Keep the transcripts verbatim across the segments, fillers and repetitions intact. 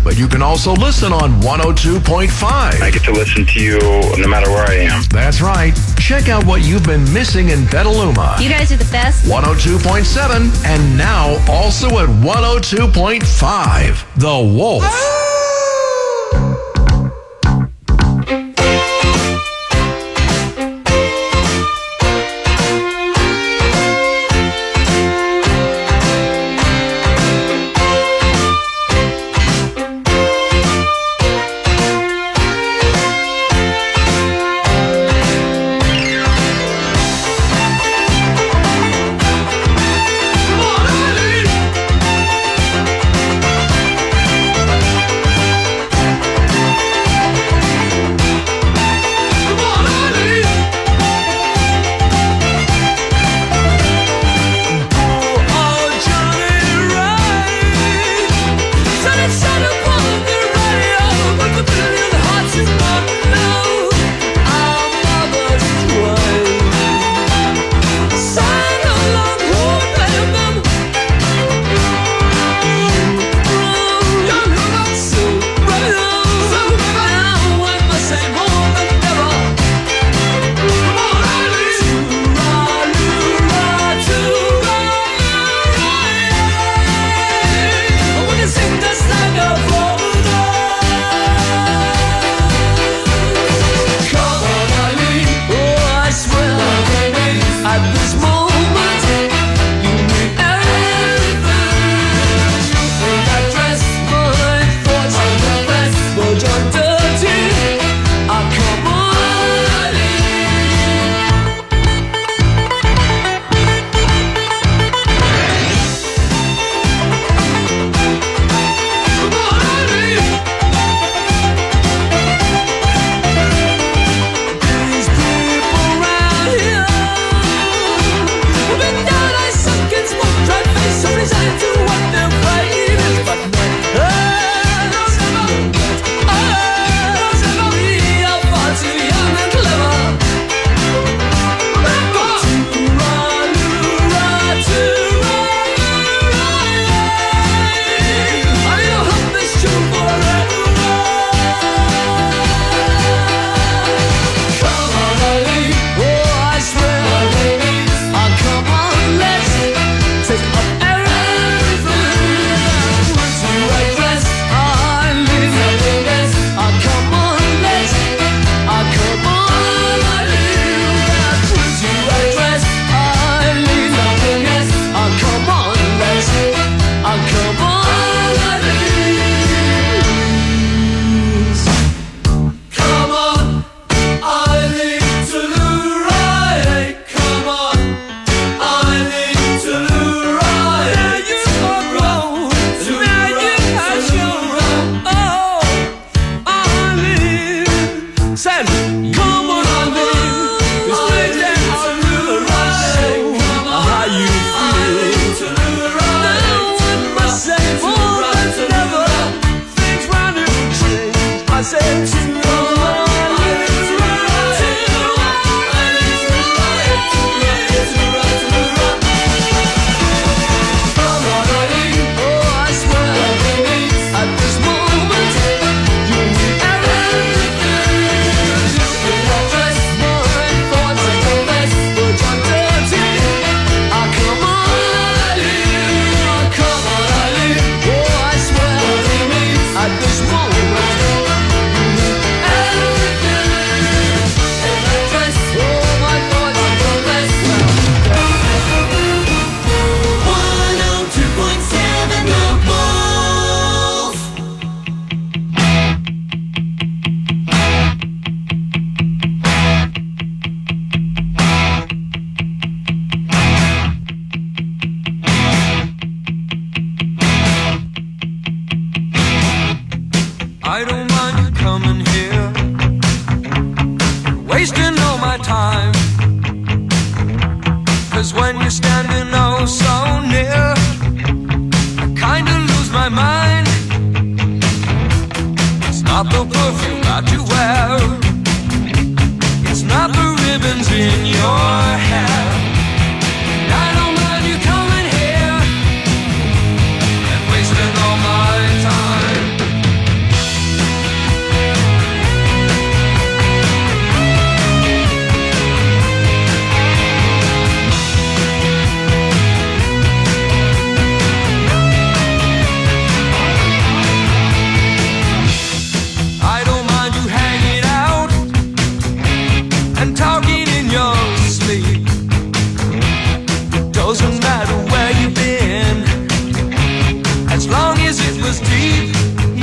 but you can also listen on one oh two point five. I get to listen to you no matter where I am. That's right. Check out what you've been missing in Petaluma. You guys are the best. one oh two point seven, and now also at one oh two point five. The Wolf.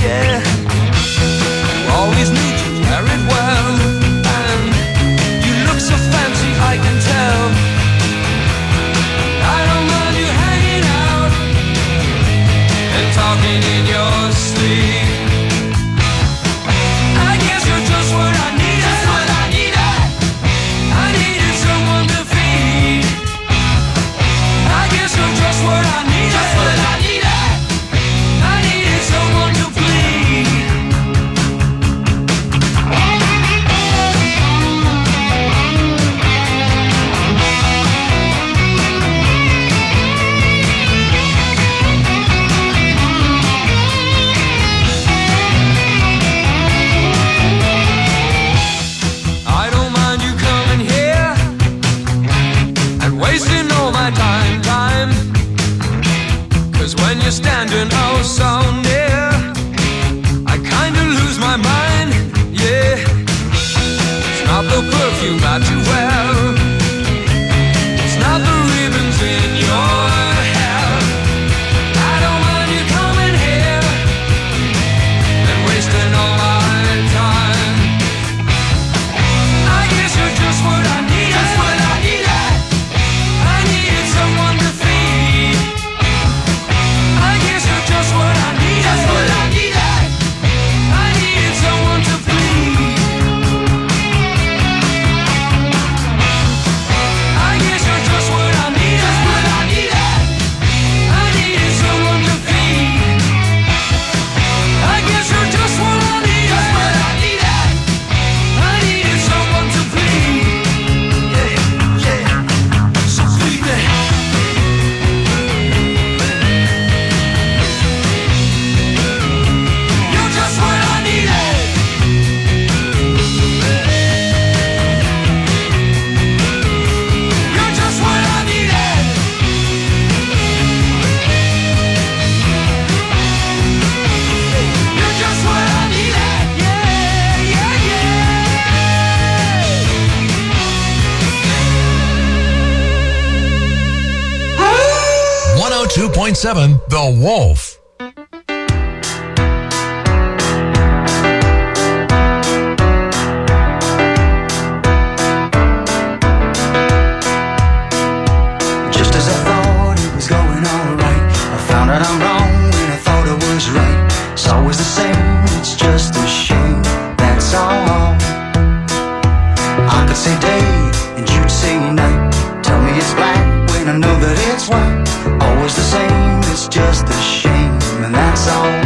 yeah. You always knew to wear it well, and you look so fancy, I can tell. I don't mind you hanging out and talking in your sleep. I guess you're just what I need. Just what I needed. I needed someone to feed. I guess you're just what I need. Just what I needed. I needed someone to bleed. I don't mind you coming here and wasting all my time, time. Cause when you're standing oh so near, I kinda lose my mind, yeah. It's not the perfume that you wear, it's not the ribbons in your hair. I don't mind you coming here and wasting all my time. I guess you're just what I needed. Just what I needed. I needed someone to feed. I guess you're just what I needed. Just what I needed. I needed someone to bleed. I guess you're just what I needed. Just what I needed. I needed someone to feed. I guess you're just what I needed. Just what I needed. I needed someone to bleed. Yeah, yeah. So bleed me. You're just what I needed. You're just what I needed. You're just what I needed. Yeah, yeah, yeah. one oh two point seven The Wolf. Just as I thought it was going alright, I found out I'm wrong when I thought I was right. It's always the same, it's just a shame, that's all. I could say day and you'd say night. Tell me it's black when I know that it's white. Always the same, it's just a shame, and that's all.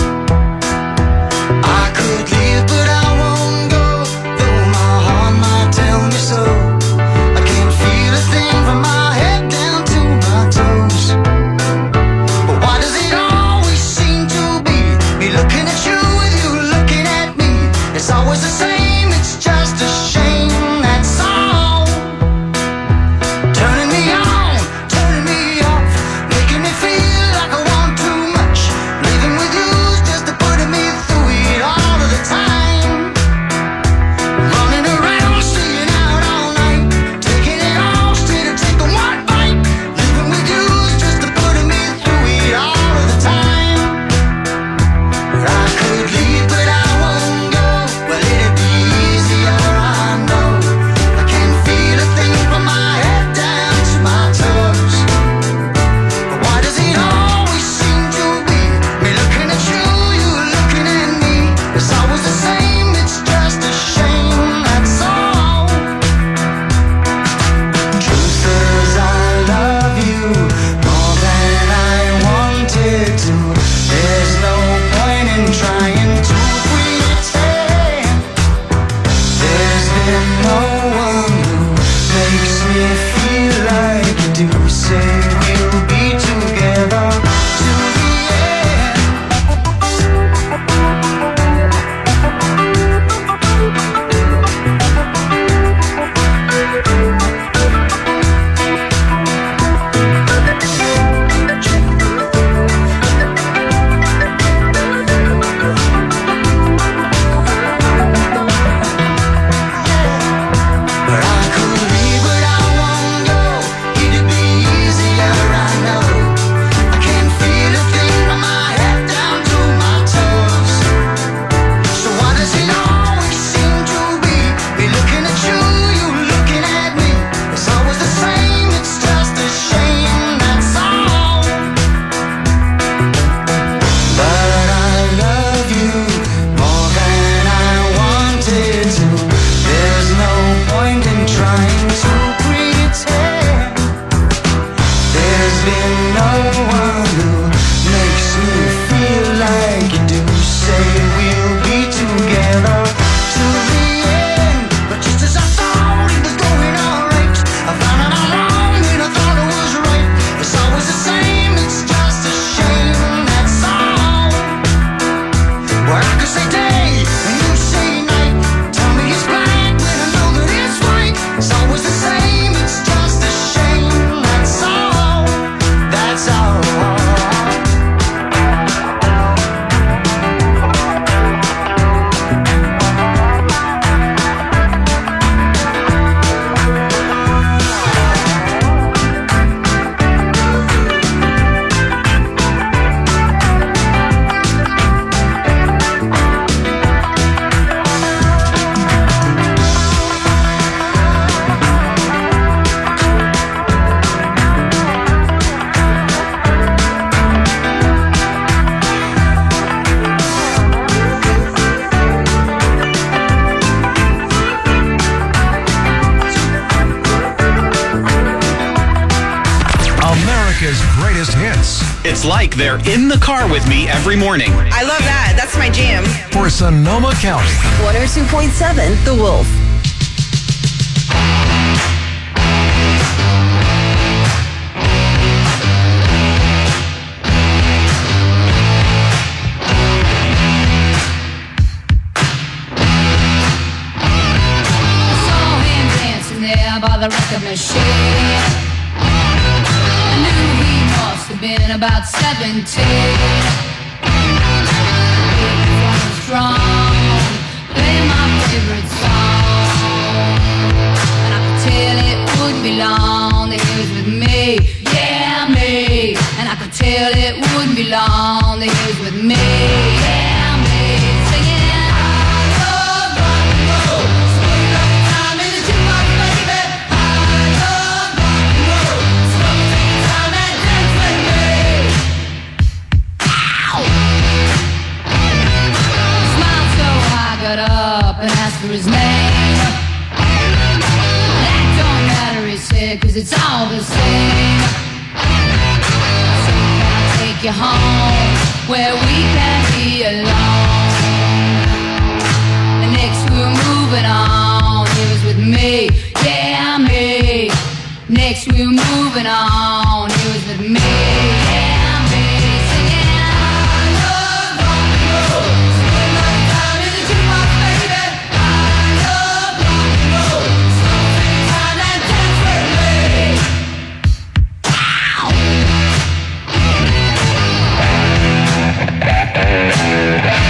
I could leave but I won't go, though my heart might tell me so. I can't feel a thing from my head down to my toes. But why does it always seem to be me looking at you with you looking It's like they're in the car with me every morning. I love that. That's my jam. For Sonoma County. one oh two point seven The Wolf. By the record machine, I knew he must have been about seventeen. He was strong, playing my favorite song, and I could tell it wouldn't be long that he was with me, yeah me. And I could tell it wouldn't be long that he was with me, yeah me. Singing. Got up and asked for his name. That don't matter, he said, cause it's all the same. So can I take you home where we can be alone? And next we were moving on. He was with me, yeah me. Next we were moving on. He was with me, yeah me. Singing I love rock and roll. Spend my time in the jukebox, baby. I love rock and roll. Spend time and dance with me. Ow.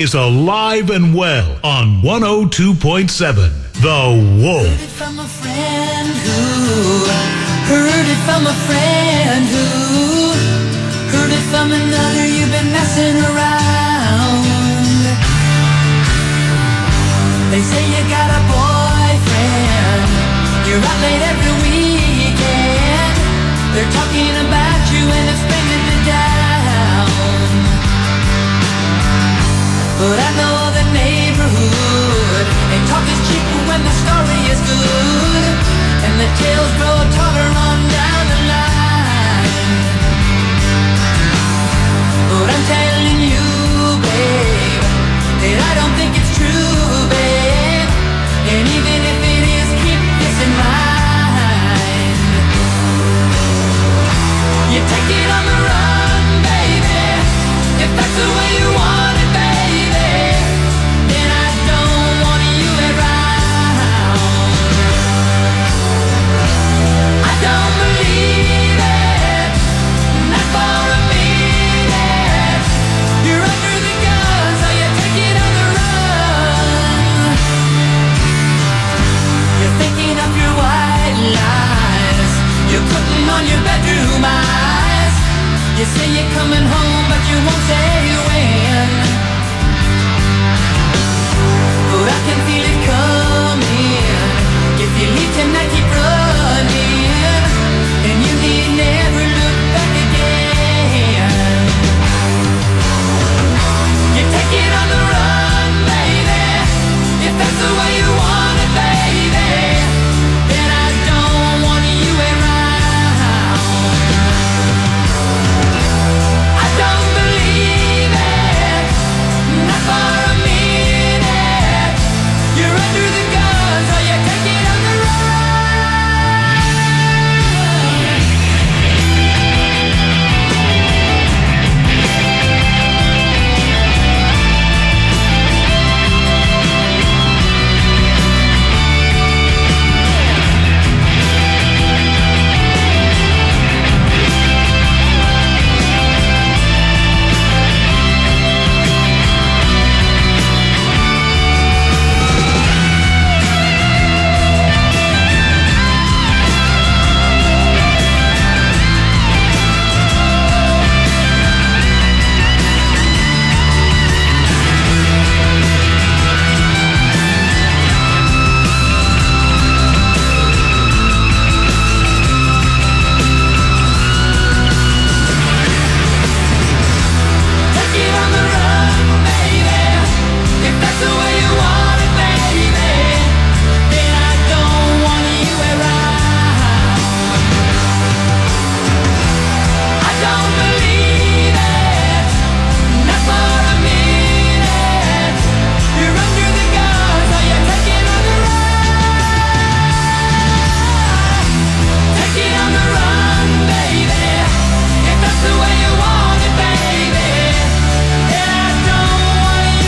is alive and well on one oh two point seven. The Wolf. Heard it from a friend who heard it from a friend who heard it from another. You've been messing around. They say you got a boyfriend. You're out late every weekend. They're talking about you and it's bringing you down. But I know the neighborhood, and talk is cheap when the story is good, and the tales grow taller on down the line. But I'm telling you, babe, that I don't think it's true, babe. And even if it is, keep this in mind. You take it on the run, baby, if that's the way you want it, baby. Then I don't want you around. I don't believe it, not for a minute. You're under the gun, so you take it on the run. You're thinking of your white lies. You're putting on your bedroom eyes. You say you're coming home, but you won't say when. But I can feel it coming. If you leave tonight, keep running, and you need never look back again. You take it on the run, baby, if that's the way you want it, baby. Then I don't want you around. I don't believe it, not for a minute. You're under the gun, so you take it on the run. Take it on the run, baby, if that's the way you want it, baby. Then I don't want you around. I don't believe it, not for a minute. You're under the gun, so you take it on the run. Take it on the run, baby, if that's the way you want it, baby. Then I don't want you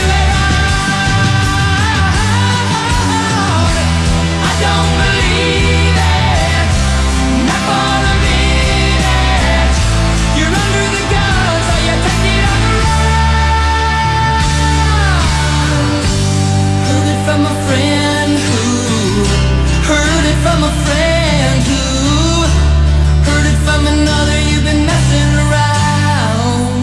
around. I don't believe it, not for a minute. You're under the gun, so you take it on the run. Heard it from a friend who heard it from a friend who heard it from another. You've been messing around.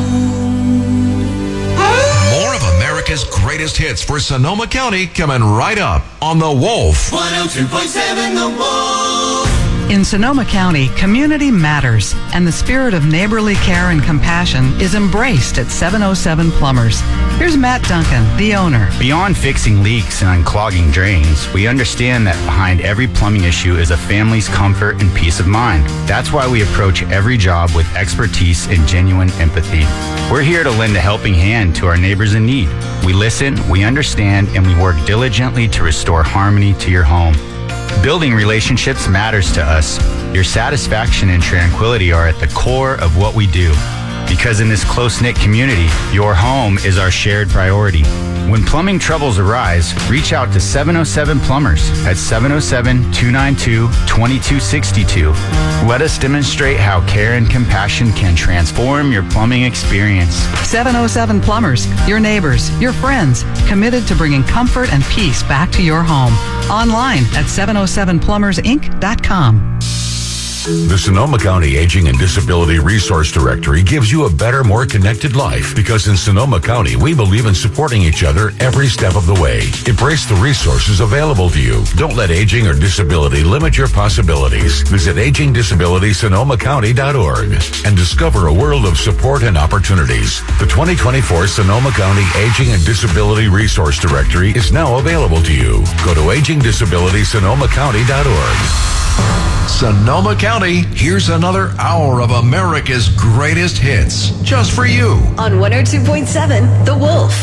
More of America's greatest hits for Sonoma County coming right up on The Wolf. one oh two point seven The Wolf. In Sonoma County, community matters, and the spirit of neighborly care and compassion is embraced at seven oh seven Plumbers. Here's Matt Duncan, the owner. Beyond fixing leaks and unclogging drains, we understand that behind every plumbing issue is a family's comfort and peace of mind. That's why we approach every job with expertise and genuine empathy. We're here to lend a helping hand to our neighbors in need. We listen, we understand, and we work diligently to restore harmony to your home. Building relationships matters to us. Your satisfaction and tranquility are at the core of what we do. Because in this close-knit community, your home is our shared priority. When plumbing troubles arise, reach out to seven oh seven Plumbers at seven oh seven, two nine two, two two six two. Let us demonstrate how care and compassion can transform your plumbing experience. seven oh seven Plumbers, your neighbors, your friends, committed to bringing comfort and peace back to your home. Online at seven oh seven plumbers inc dot com. The Sonoma County Aging and Disability Resource Directory gives you a better, more connected life because in Sonoma County, we believe in supporting each other every step of the way. Embrace the resources available to you. Don't let aging or disability limit your possibilities. Visit aging disability sonoma county dot org and discover a world of support and opportunities. The twenty twenty-four Sonoma County Aging and Disability Resource Directory is now available to you. Go to aging disability sonoma county dot org. Sonoma County, here's another hour of America's greatest hits, just for you. On one oh two point seven, The Wolf.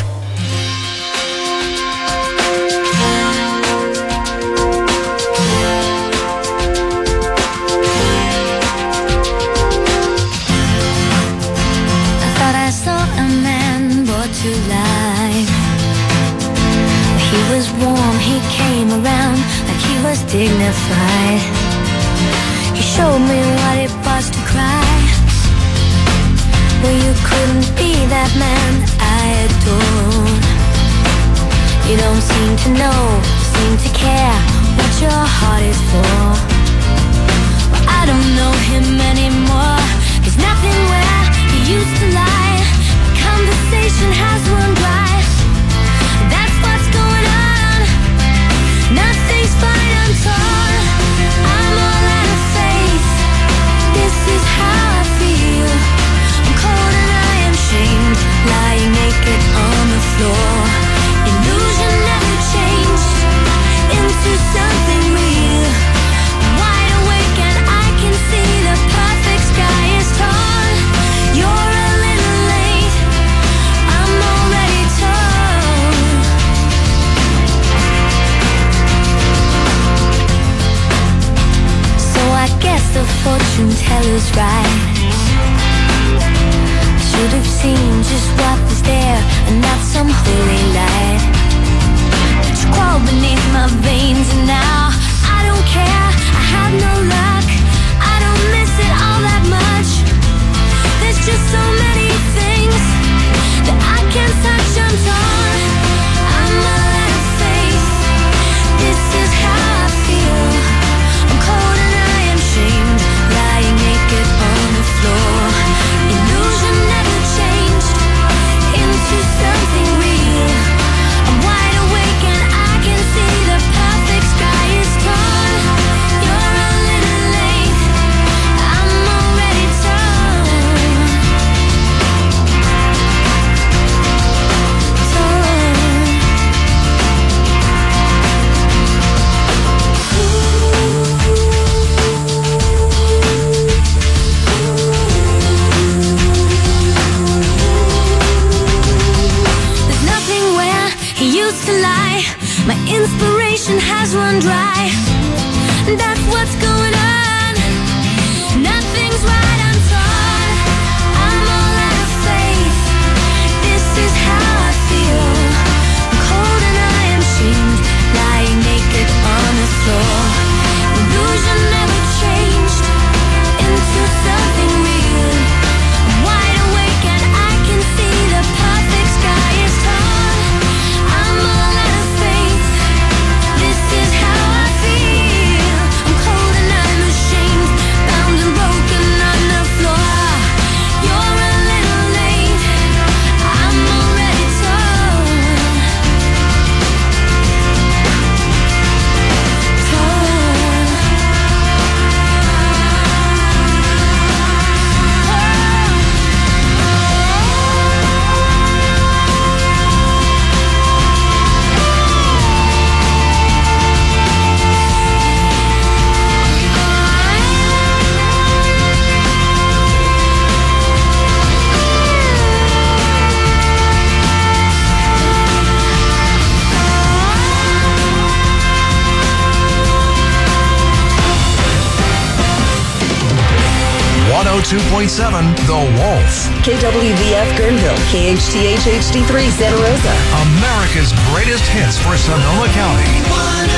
I thought I saw a man brought to life. He was warm, he came around like he was dignified. He showed me what it was to cry. Well, you couldn't be that man I adored. You don't seem to know, seem to care what your heart is for. Well, I don't know him anymore. He's nothing where he used to lie. The conversation has run dry. That's what's going on. Nothing's fine, I'm torn. I'm all out of faith. This is how I feel. I'm cold and I am shamed, lying naked on the floor. Illusion never changed into something real. I'm wide awake and I can see the perfect sky is torn. You're a little late, I'm already torn. So I guess the fortune teller's right. I should have seen just what was there and not some holy light. But you crawl beneath my veins and now I don't care, I have no luck. I don't miss it all that much. There's just so many things that I can't touch, I'm torn. I'm all out of faith. This is how I feel. I'm cold and I am shamed, lying naked on the floor. Illusion never changed into something real. I'm wide awake and I can see the perfect sky is torn. You're a little late, I'm already torn. There's nothing where he used to lie. My inspiration has run dry. That's what's going on. Nothing's right, I'm torn. I'm all out of faith. This is how I feel. I'm cold and I am shamed, lying naked on the floor. Illusion never changed into something real. I'm wide awake and I can see the perfect sky is torn. I'm all out of faith. This is how I feel. I'm cold and I'm ashamed, bound and broken. I know oh two point seven The Wolf. K W V F Guerneville, K H T H H D three Santa Rosa. America's greatest hits for Sonoma County.